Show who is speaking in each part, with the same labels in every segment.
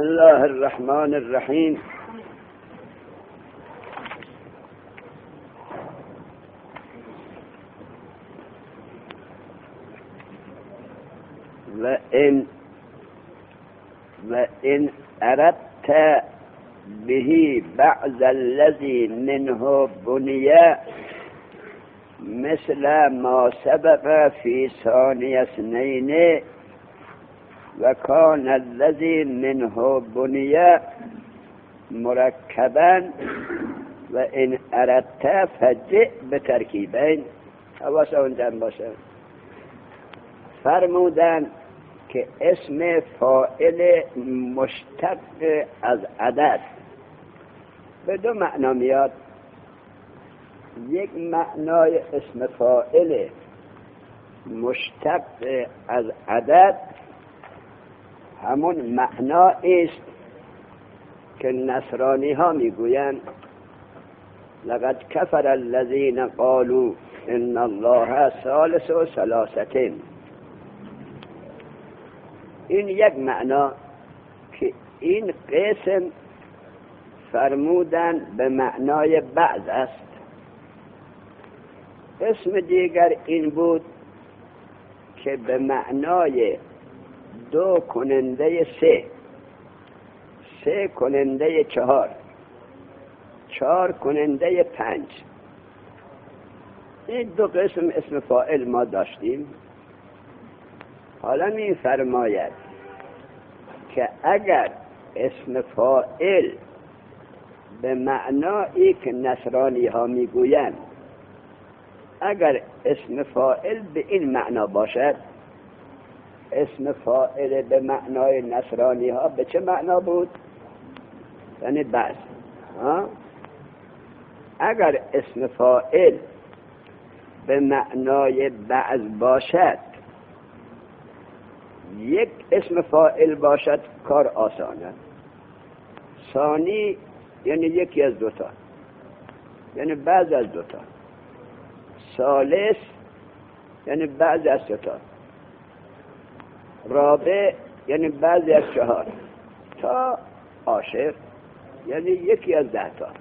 Speaker 1: الله الرحمن الرحیم. و ان اردت به بعض الذي منه بني مثل ما سبق في ثاني اثنين وكان الذي منه بني مركبا وان اردت فجئ بترکیبین. حواس اون جمع باشه. فرمودن که اسم فاعل مشتق از عدد به دو معنا میاد. یک معنای اسم فاعل مشتق از عدد همون معنایی است که نصرانی ها میگویند لقد کفر الذین قالوا ان الله ثالث ثلاثة. این یک معنا که این قسم فرمودن به معنای بعض است. اسم دیگر این بود که به معنای دو کننده سه کننده چهار کننده 5. این دو قسم اسم فاعل ما داشتیم. حالا می فرماید که اگر اسم فاعل به معنایی که نصرانی ها می گویند، اگر اسم فاعل به این معنا باشد، اسم فاعل به معنای نصرانی ها به چه معنا بود؟ یعنی بعض. اگر اسم فاعل به معنای بعض باشد، یک اسم فاعل باشد کار آسانه. ثانی یعنی یکی از دوتا، یعنی بعض از دوتا. ثالث یعنی بعض از دوتا. رابع یعنی بعضی از 4 تا عاشر یعنی یکی از 10 تا.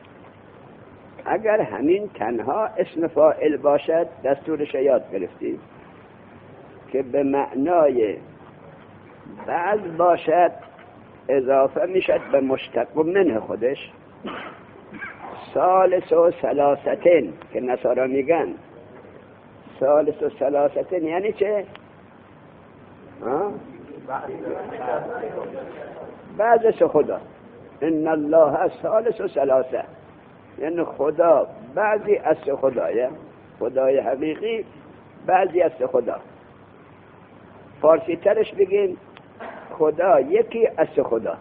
Speaker 1: اگر همین تنها اسم فاعل باشد، دستورش یاد گرفتیم که به معنای بعض باشد اضافه میشد به مشتق منه خودش. ثالث و ثلاثتین که نصارا میگن ثالث و ثلاثتین یعنی چه؟ بعض از خدا. ان الله ثالث و ثلاثه یعنی خدا بعضی از خدایه، خدای حقیقی بعضی از خدا. فارسی ترش بگیم خدا یکی از خدا.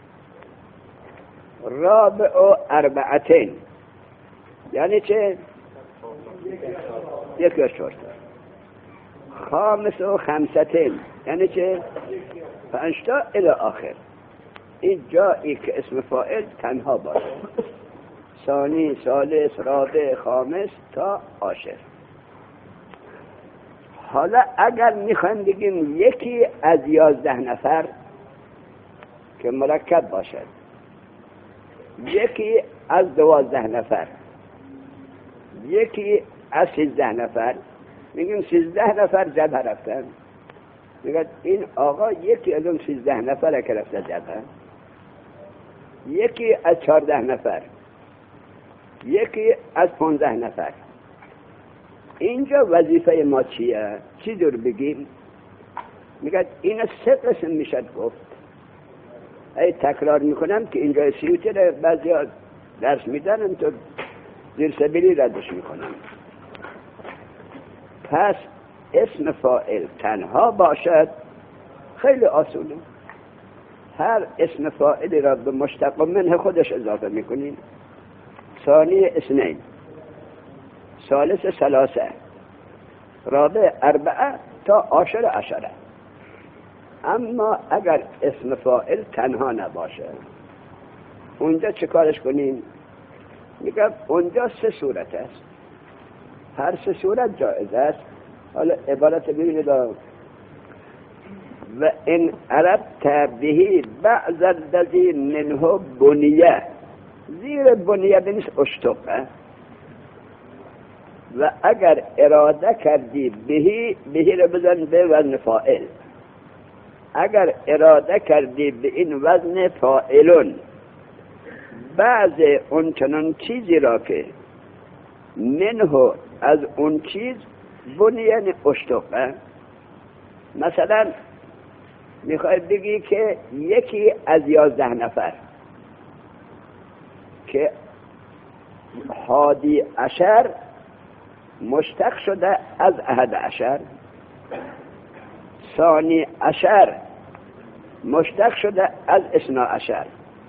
Speaker 1: رابع و اربعتین یعنی چه؟ یکی از 4 تا. خامس و خمستین یعنی چه؟ 5 تا الی آخر. این جایی که اسم فاعل تنها باشه. ثانی، ثالث، رابع، خامس تا عاشر. حالا اگر میخوایم بگیم یکی از 11 نفر که مرکب باشد، یکی از 12 نفر، یکی از 13 نفر، میگیم 13 نفر جبهه رفتن. میگه این آقا یکی از اون 13 نفر که رفته جبهه، یکی از 14 نفر، یکی از 15 نفر. اینجا وظیفه ما چیه؟ چی دور بگیم؟ میگه این 3 قسم میشد گفت. ای تکرار میکنم که اینجا سیوتر بعضی ها درس میدن تو زیر سبیلی ردش میکنم. پس اسم فاعل تنها باشد خیلی آسونه. هر اسم فاعلی را به مشتق منه خودش اضافه میکنین. ثانی اثنین، ثالث ثلاثه، رابع اربعه تا عاشر عشره. اما اگر اسم فاعل تنها نباشه، اونجا چه کارش کنیم؟ میگم اونجا 3 صورت است. هر 3 صورت جایز است. حالا عبارت ببینید و این اردت بهی بعض الذی منه بنیه، زیر بنیه بنیست اشتقه. و اگر اراده کردی بهی رو بزن به وزن فاعل، اگر اراده کردی به این وزن فاعلون بعض اون چنان چیزی را که منه از اون چیز بنیه اشتقه، مثلا میخوای بگی که یکی از 11 نفر که حادی عشر مشتق شده از 11، ثانی عشر مشتق شده از 12،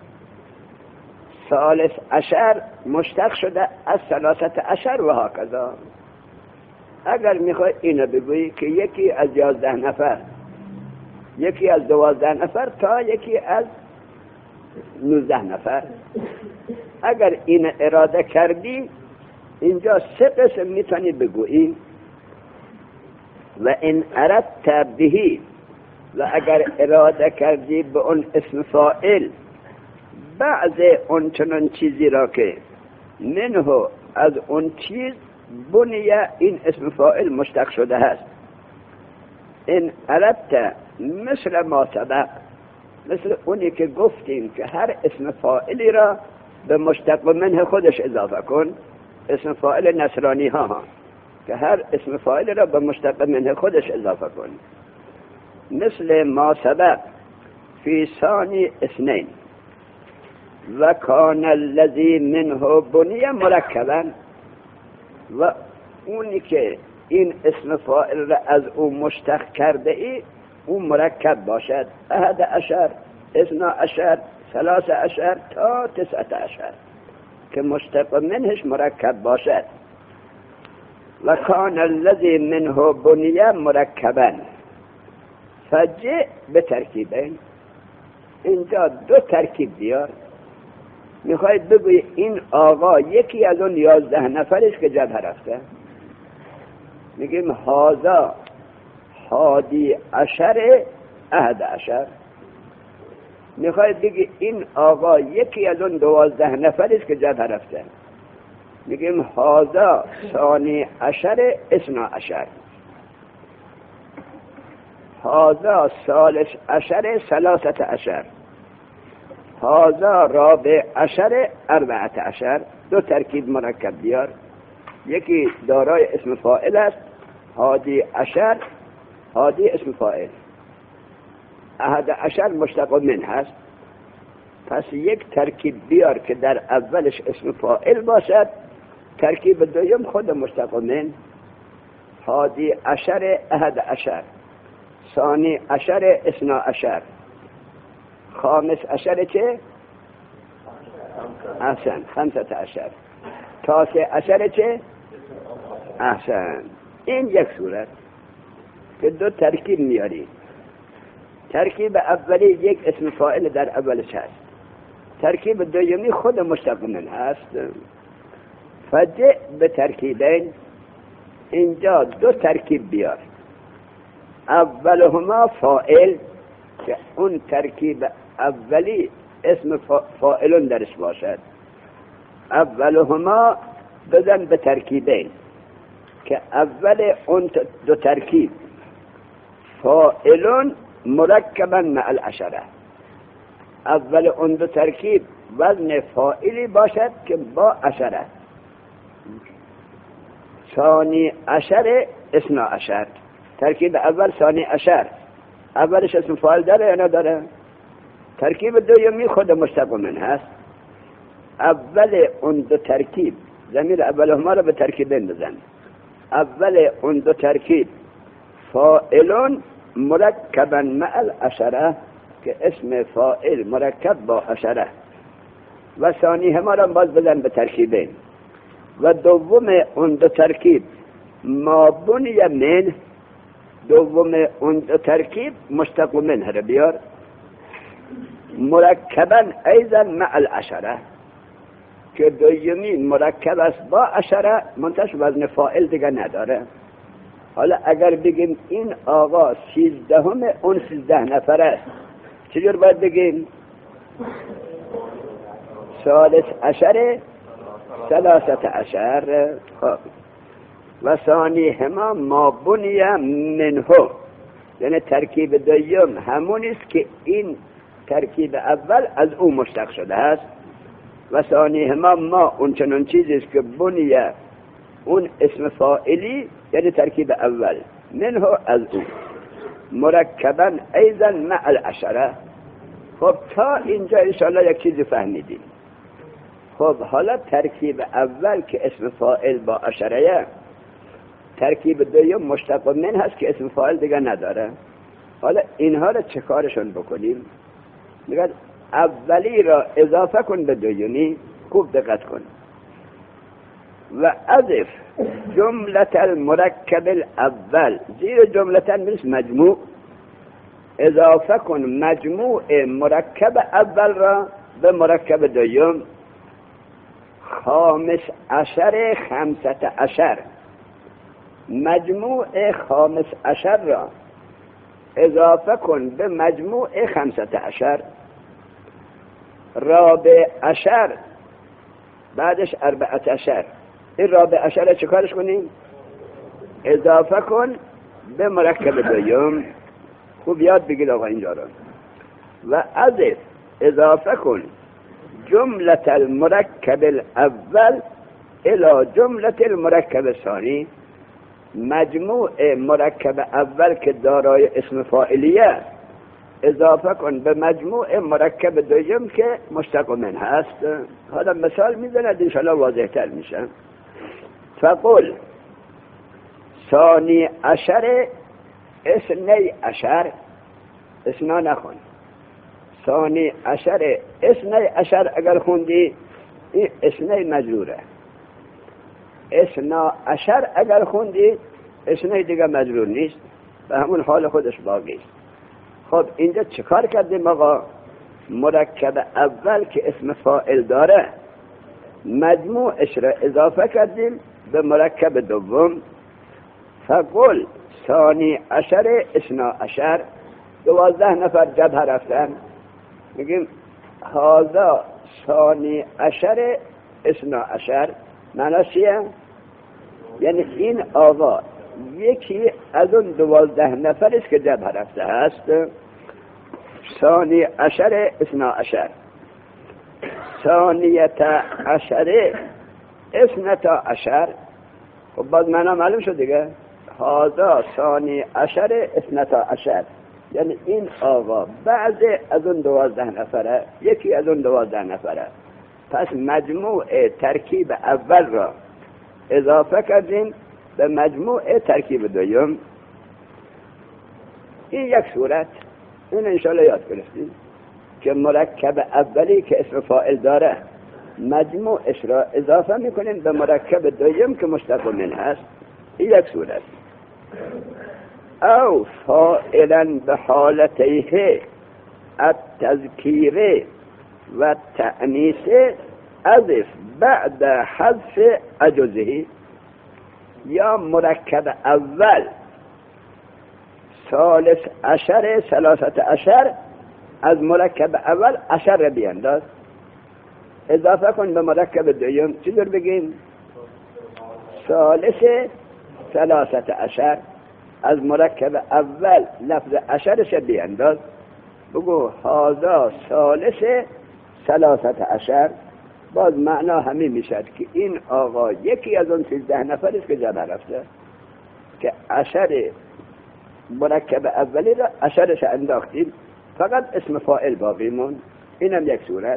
Speaker 1: ثالث عشر مشتق شده از 13 و هکذا. اگر میخوای اینو بگویی که یکی از 11 نفر، یکی از 12 نفر تا یکی از 19 نفر، اگر این اراده کردی اینجا 3 قسم میتونی بگویی. و این اردت بهی، و اگر اراده کردی به اون اسم فاعل بعض اون چنان چیزی را که منه از اون چیز بنیه این اسم فاعل مشتق شده هست. این اردت مثل ما سبق، مثل اونی که گفتیم که هر اسم فاعلی را به مشتق منه خودش اضافه کن، اسم فاعل نصرانی ها که هر اسم فاعل را به مشتق منه خودش اضافه کن. مثل ما سبق فی ثانی اثنین و کان الذی منه بنیه مرکبا، و اونی که این اسم فاعل را از او مشتق کرده ای اون مرکب باشد، 11 12 13 تا 19 که مشتق منهش مرکب باشد. و کان الذی منه بنیه مرکبا فجع به ترکیبین، اینجا 2 ترکیب بیار. میخواید بگوی این آقا یکی از اون 11 نفرش که جبهه رفته، میگیم هذا حادی عشر 11. میخواید بگی این آقا یکی از اون 12 نفرش که جبهه رفته، میگیم هذا ثانی عشر 12، هذا ثالث عشر 13، هذا رابع عشر 14. 2 ترکیب مرکب بیار. یکی دارای اسم فاعل است، حادی عشر، حادی اسم فاعل، 11 مشتق من هست. پس یک ترکیب بیار که در اولش اسم فاعل باشد، ترکیب دوم خود مشتق من، حادی عشر 11، ثانی عشر 12، خامس عشر چه؟ احسن 15، تاسع عشر چه؟ احسن. این یک صورت که 2 ترکیب میاری. ترکیب اولی یک اسم فاعل در اولش هست، ترکیب دومی خود مشتق من هست. فجع به ترکیبین، اینجا 2 ترکیب بیار. اولهما فاعل که اون ترکیب اولی اسم فاعلون درش باشد. اولهما بزن به ترکیبین که اول اون 2 ترکیب فاعلون مرکبا مع العشره، اول اون 2 ترکیب وزن فاعلی باشد که با عشره. ثانی عشر 12، ترکیب اول ثانی عشر، اولش اسم فاعل داره یا نداره؟ ترکیب دومی خود مشتق من هست. اول اون 2 ترکیب، ضمیر اولهما را به ترکیبین بزن، اول اون 2 ترکیب فاعلون مرکبا مع العشره که اسم فاعل مرکب با عشره، و ثانی هما را باز بزن به ترکیبین. و دوم اون 2 ترکیب ما بنی من، دوم اون 2 ترکیب مشتق منه را بیار مرکبا ایضا مع العشره که دومی مرکب است با عشره، منتش وزن فاعل دیگه نداره. حالا اگر بگیم این آقا 13 اون 13 نفر است، چجور باید بگیم؟ ثالث عشر 13. خب و ثانیهما ما بنی منه، یعنی ترکیب دوم همون است که این ترکیب اول از او مشتق شده است. و ثانیهما ما اون چنان چیزی است که بنی اون اسم فاعلی، یعنی ترکیب اول، منه از او، مرکبا ایضا مع العشره. خب تا اینجا انشاءالله یک چیزی فهمیدیم. خب حالا ترکیب اول که اسم فاعل با عشره، ترکیب دوم مشتق من هست که اسم فاعل دیگه نداره. حالا اینها رو چه کارشون بکنیم؟ میگه اولی را اضافه کن به دومی. خوب دقت کن. و اضف جملت المرکب الاول، زیر جملتن مثل مجموع، اضافه کن مجموع مرکب اول را به مرکب دوم. 15 مجموع 15 را اضافه کن به مجموع 15. رابع عشر بعدش 14. این رابع عشر را چه کارش کنیم؟ اضافه کن به مرکب دوم. خوب یاد بگید آقا اینجا را. و اضف اضافه کن جملت المرکب الاول الى جملت المرکب الثانی. مجموع مرکب اول که دارای اسم فاعلیه اضافه کن به مجموع مرکب دوم که مشتق من هست. حالا مثال میزند انشاءالله واضح تر میشه. فقل ثانی عشر 12، اثنا نخون. ثانی عشر 12 اگر خوندی این اثنی مجروره. 12 اگر خوندی اثنی دیگه مجرور نیست، به همون حال خودش باقی است. خب اینجا چیکار کردیم آقا؟ مرکب اول که اسم فاعل داره مجموعش را اضافه کردیم به مرکب دوم. فقل ثانی عشر 12، 12 نفر جبهه رفتن، میگیم هذا ثانی عشر 12. معنی چیه؟ یعنی این آقا یکی از اون 12 نفر است که جبهه رفته است. ثانی عشر 12. ثانیت عشر 12. خب باز معنی معلوم شد دیگه. هذا ثانی عشر 12، یعنی این آقا بعض از اون 12 نفره، یکی از اون 12 نفره. پس مجموع ترکیب اول را اضافه کردیم به مجموع ترکیب دوم. این یک صورت، این انشاءالله یاد گرفتیم که مرکب اولی که اسم فاعل داره مجموعش را اضافه میکنیم به مرکب دوم که مشتق من هست. این یک صورت. او فاعلا به حالتیه التذکیر و تأنیس اضف بعد حذف عجزه. یا مرکب اول ثالث عشر 13 از مرکب اول عشر را بینداز، اضافه کن به مرکب دوم. چطور بگیم؟ ثالث 13 از مرکب اول لفظ عشرش بینداز، بگو هذا ثالث 13. باز معنا همین میشد که این آقا یکی از اون 13 نفر است که جمع رفته، که عشر مرکب اولی را عشرش انداختیم، فقط اسم فاعل باقی مون. اینم یک صورت.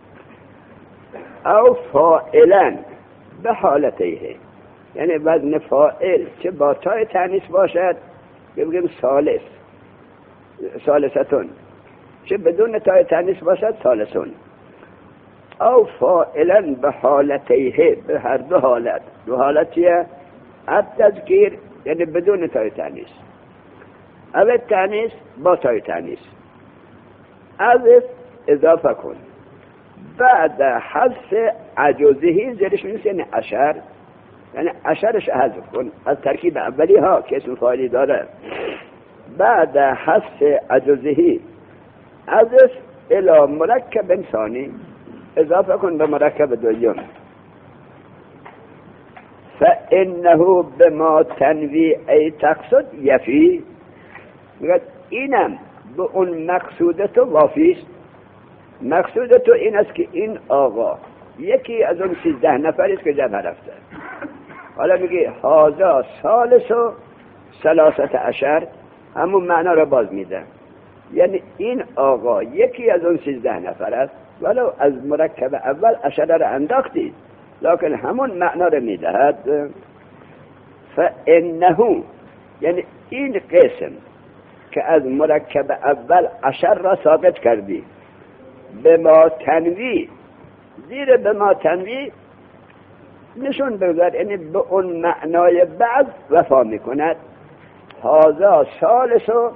Speaker 1: او فاعلا به حالتیه، یعنی وزن فاعل چه با تای تانیث باشد بگیم ثالث، ثالثتون، چه بدون تای تانیث باشد ثالثون. او فاعلا به حالتیه، به هر دو حالت. دو حالت چیه؟ التذکیر یعنی بدون تای تانیث، او تانیث با تای تانیث. اضف اضافه کن بعد حذف عجزه، زیرش میشه یعنی عشر، یعنی اشرش حذف کن از ترکیب اولی ها که اسم فاعلی داره. بعد حذف عجزهی عزف الى مرکب ثانی، اضافه کن به مرکب دوم. فانه بما تنوی ای تقصد یفی، میگه اینم به اون مقصود تو وافیست. مقصود تو این است که این آقا یکی از اون 13 نفری است که جمع رفته. حالا میگه هذا ثالث و 13، همون معنا رو باز میده. یعنی این آقا یکی از اون 13 نفر است، ولو از مرکب اول اشاره را انداختی لکن همون معنا رو میدهد. فانه یعنی این قسم که از مرکب اول اشر را ثابت کردی، به ما تنوی، زیر به ما تنوی نشون بگذار، یعنی به اون معنای بعض وفا میکند. هذا ثالث و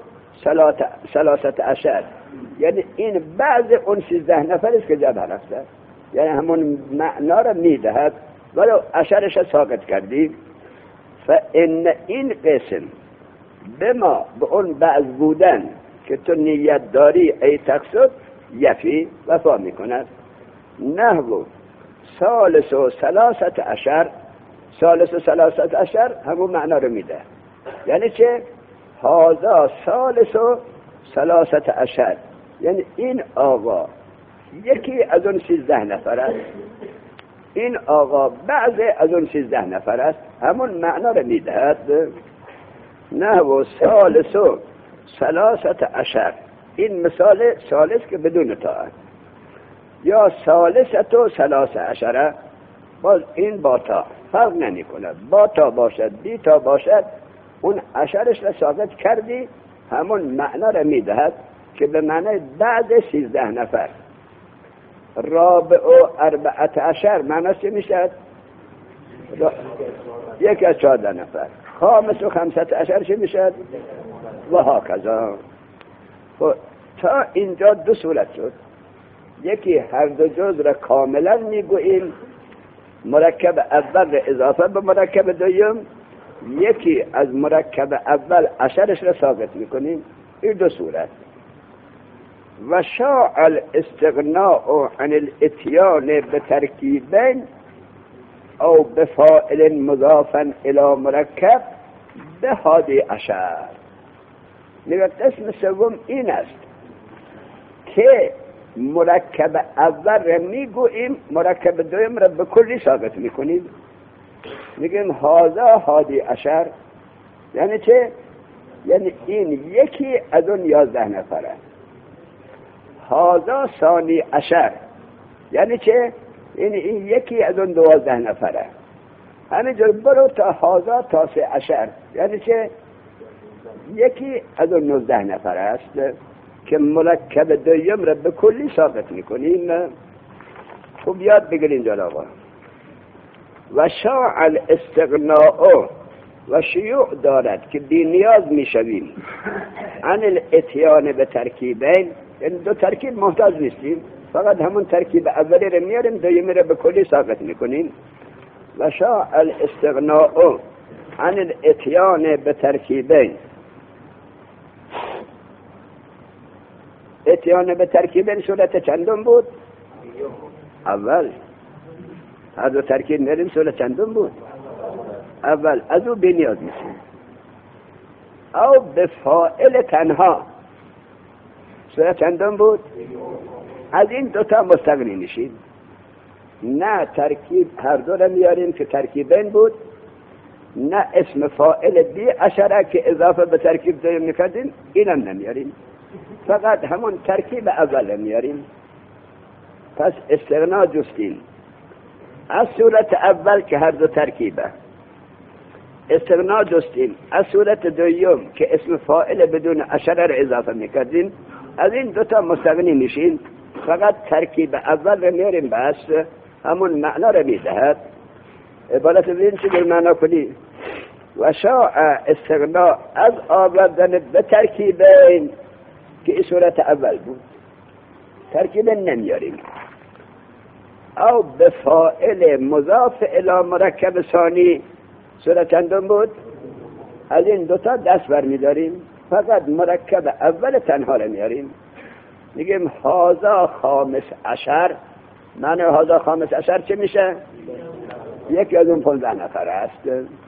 Speaker 1: 13، یعنی این بعض اون 13 نفر است که جمع رفته، یعنی همون معنا را میدهد ولو اشرش ثابت کردیم. فان این قسم به ما، به اون بعض بودن که تو نیت داری ای تقصد یفی وفا میکند. نحو ثالث و 13، ثالث و 13 همون معنا رو میده. یعنی چه؟ هذا ثالث و 13، یعنی این آقا یکی از اون 13 نفر است، این آقا بعض از اون 13 نفر است، همون معنا رو میدهد. نحو ثالث و 13، این مثال ثالث که بدون تا است، یا ثالث و 13، باز این با تا فرق نمی کند، با تا باشد بی تا باشد اون اشرش را ثابت کردی، همون معنا را میدهد که به معنی بعد 13 نفر. رابع و 14 معنی چه میشد؟ یکی از 14 نفر. خامس و 15 چه میشد؟ و هاکذا. تا اینجا دو صورت شد. یکی هر دو جز را کاملا میگوییم، مرکب اول را اضافه به مرکب دوم، یکی از مرکب اول اشرش را ثابت میکنیم. این دو صورت. و شاع الاستغناء عن الاتیان بترکیبین او بفاعل مضافا الى مرکب به 11. میگه قسم سوم این است که مرکب اول را میگوییم، مرکب دوم را به کلی ثابت میکنیم. میگیم هذا 11، یعنی چه؟ یعنی این یکی از اون 11 نفر است. هذا 12، یعنی چه؟ یعنی این یکی از اون 12 نفر است. همینجور برو تا هذا 13، یعنی چه؟ یکی از اون 19 نفر است که مرکب دوم را به کلی ثابت میکنیم. خوب یاد بگیرین جنابا. و شاع الاستغناء، و شیوع دارد که بی نیاز میشویم عن الاتیان به ترکیبین، این دو ترکیب محتاج نیستیم، فقط همون ترکیب اولی را میاریم دومی را به کلی ثابت میکنیم. و شاع الاستغناء عن الاتیان به ترکیبین، اتیان به ترکیبین صورت چندم بود؟ اول. هر دو ترکیب میاریم صورت چندم بود؟ اول. از او بی نیاز میشیم. او به فاعل تنها صورت چندم بود؟ از این دوتا مستغنی میشیم. نه ترکیب هر دو را میاریم که ترکیبین بود، نه اسم فاعل بی اشره که اضافه به ترکیب دوم میکردیم اینم نمیاریم، فقط همون ترکیب اول میاریم. پس استغنا جستیم از صورت اول که هر دو ترکیبه، استغنا جستیم از صورت دوم که اسم فاعل بدون اشره را اضافه میکردیم. از این دوتا مستغنی میشیم، فقط ترکیب اول را میاریم، بس همون معنا را میدهد. عبارت بین چی در معنا کنی؟ و شاع استغنا از آوردن به ترکیبین که این صورت اول بود، ترکیبین نمیاریم. او به فاعل مضاف الی مرکب ثانی، سوره چندم بود؟ از این دوتا دست برمیداریم، فقط مرکب اول تنها رو میاریم، میگیم هازا خامس عشر. معنی هازا خامس عشر چه میشه؟ یکی از اون 15 نفر است.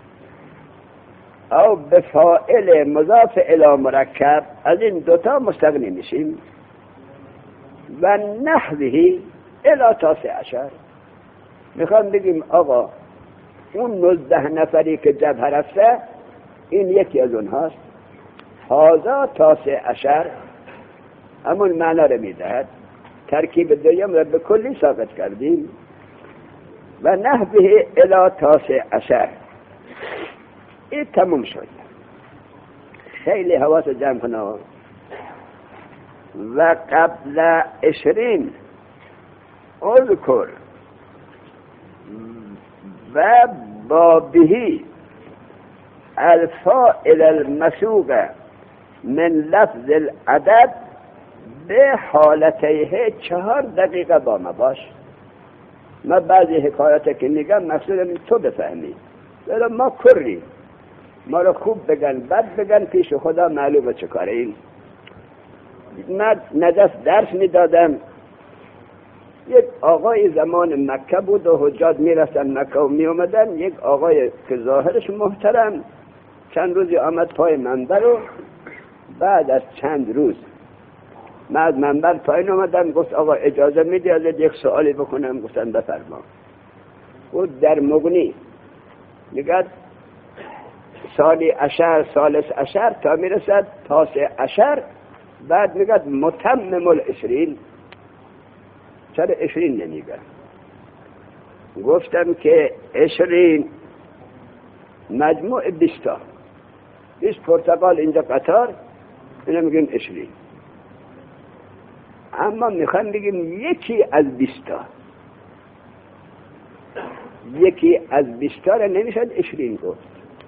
Speaker 1: او به فاعل مضاف الی مرکب از این دوتا مستغنی میشیم. و نحوه الی 19. میخوام بگیم آقا اون 19 نفری که جبهه رفته این یکی از اونهاست. هازا 19 همون معنا رو میدهد. ترکیب دویم را به کلی ثابت کردیم. و نحوه الی 19 این تموم شد. خیلی حواس جمع کنه. و قبل 20 اذکر و بابهی الفاعل المسوق من لفظ العدد به حالتیه 4 دقیقه با ما باش. ما بعضی حکایات که میگم مقصودم تو بفهمی، ولی ما کریم، ما رو خوب بگن بد بگن پیش خدا معلومه چه کاره این. من نجف درس میدادم، یک آقای زمان مکه بود و حجاج میرسن مکه و میومدن. یک آقای که ظاهرش محترم چند روزی آمد پای منبر و بعد از چند روز من از منبر پایین اومدم، گفت آقا اجازه میدی ازت یک سوالی بکنم؟ گفتم بفرما. گفت در مغنی میگه سالی عشر ثالث عشر تا میرسد 19، بعد میگه متمم 20. چرا 20 نمیگه؟ گفتم که 20 مجموع 20 تا 20 پرتغال اینجا قطار، اینا میگن 20. اما میخوام بگیم یکی از 20 تا، یکی از 20 تا را نمیشد 20 گفت،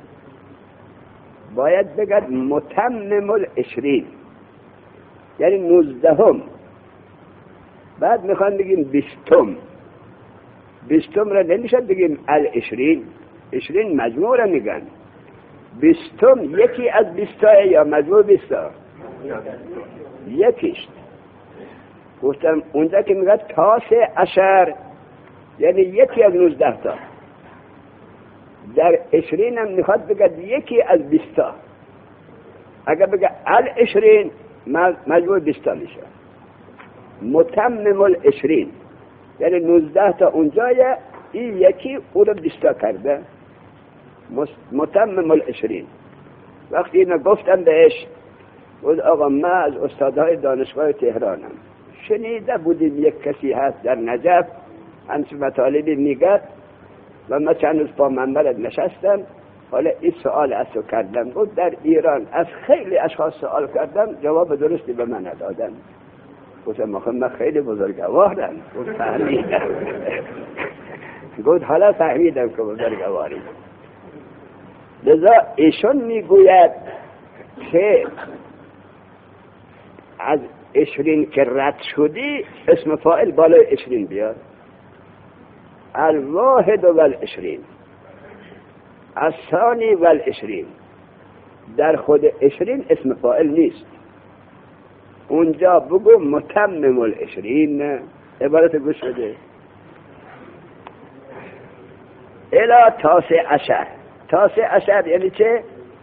Speaker 1: باید بگد متمم 20، یعنی 19. بعد میخوام بگیم 20 را نمیشد بگیم 20 مجموع را میگن. 20 یکی از 20 یا مجموع 20؟ یکیشت. گفتم اونجا که میگه 19 یعنی یکی از 19 تا، در 20 هم میخواد بگه یکی از 20 تا. اگر بگه 20 مجموع 20 تا میشه. متمم 20 یعنی 19 تا اونجای، این یکی او رو 20 تا کرده. متمم 20. وقتی اینو گفتم بهش، بود آقا من از استادهای دانشگاه تهرانم، شنیده بودیم یک کسی هست در نجف همچه مطالبی میگه و من چند روز با منبرت نشستم، حالا این سوال از تو کردم. بود در ایران از خیلی اشخاص سوال کردم، جواب درستی به من ندادن. گفتم من خیلی بزرگوارم. گفت فهمیدم. گفت حالا فهمیدم که بزرگواری. لذا ایشون میگوید که از 20 که رد شدی اسم فاعل بالای 20 بیار. الواحد و 20 الثانی و 20. در خود 20 اسم فاعل نیست، اونجا بگو متمم 20. عبارت گوش بده. الی 19 یعنی چه؟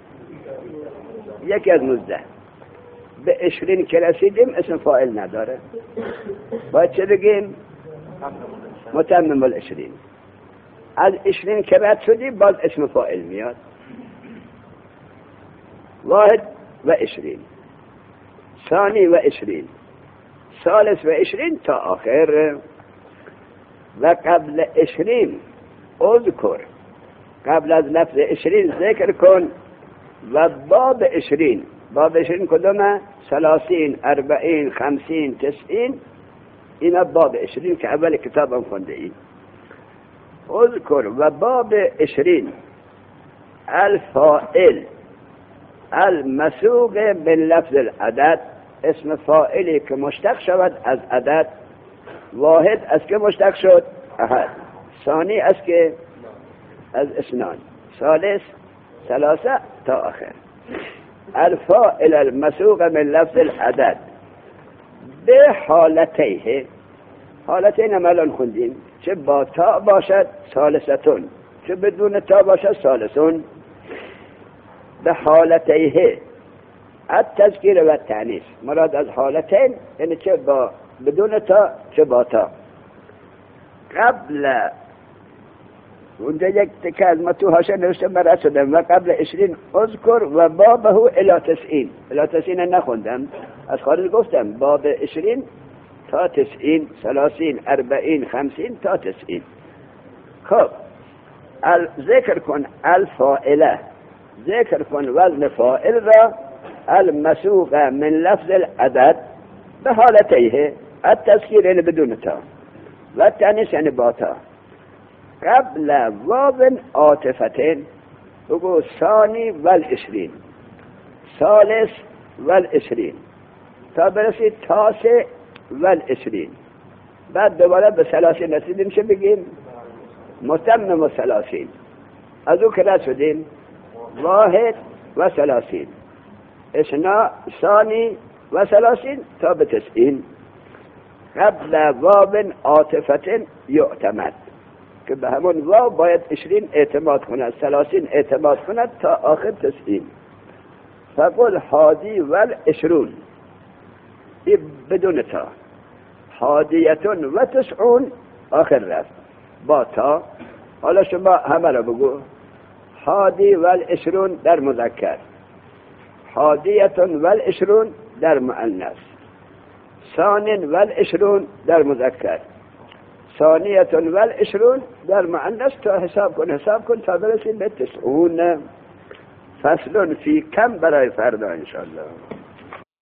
Speaker 1: یکی از 19. به 20 که رسیدیم اسم فاعل نداره، باید چه بگیم؟ متمم 20. از 20 که رد شدی باز اسم فاعل میاد. واحد و 20، ثانی و 20، ثالث و 20 تا آخر. و قبل 20 اذکر، قبل از لفظ 20 ذکر کن. و باب 20، باب 20 کدومه؟ 30 40 50 90. اینا باب 20 که اول کتاب هم خونده اید. اذکر و باب 20 الفاعل المسوق من لفظ العدد، اسم فاعلی که مشتق شود از عدد. واحد از که مشتق شد؟ احد. ثانی از که؟ از اثنان. ثالث ثلاثة تا آخر. الفاعل المسوق من لفظ العدد به حالتیه، حالتین هم الان خوندیم، چه با تا باشد ثالثتون، چه بدون تا باشد ثالثون. به حالتیه التذکیر و التأنیث، مراد از حالتین یعنی چه با بدون تا چه با تا. قبل اونجا یک تکه از ما تو حاشیه نوشته مرد شدم و قبل 20 اذکر و بابه الی 90. الی 90 نخوندم، از خارج گفتم باب 20 تا 90، 30 40 50 تا 90. خب ذکر کن الفاعله، ذکر کن وزن فاعل را المسوق من لفظ العدد به حالتیه التذکیر یعنی بدون تا و التأنیث یعنی با تا. قبل واو عاطفتین بگو ثانی و 20 ثالث و 20 تا برسید تاسع و 20. بعد دوباره به 30 رسیدیم چه بگیم؟ متمم 30. از او که رد شدیم 31 اثنا ثانی و 30 تا به 90. قبل واو عاطفتین یعتمد که به همون واو باید 20 اعتماد کند، 30 اعتماد کند تا آخر 90. فقل حادی و 20 این بدون تا، حادیتون و 90 آخر رفت با تا. حالا شما همه را بگو. حادی و 20 در مذکر، حادیتون و 20 در مؤنث، ثان و 20 در مذکر، ثانیتون و 20 در مؤنث. تا حساب کن تا برسید به 90. فصل فی کم برای فردا انشاءالله.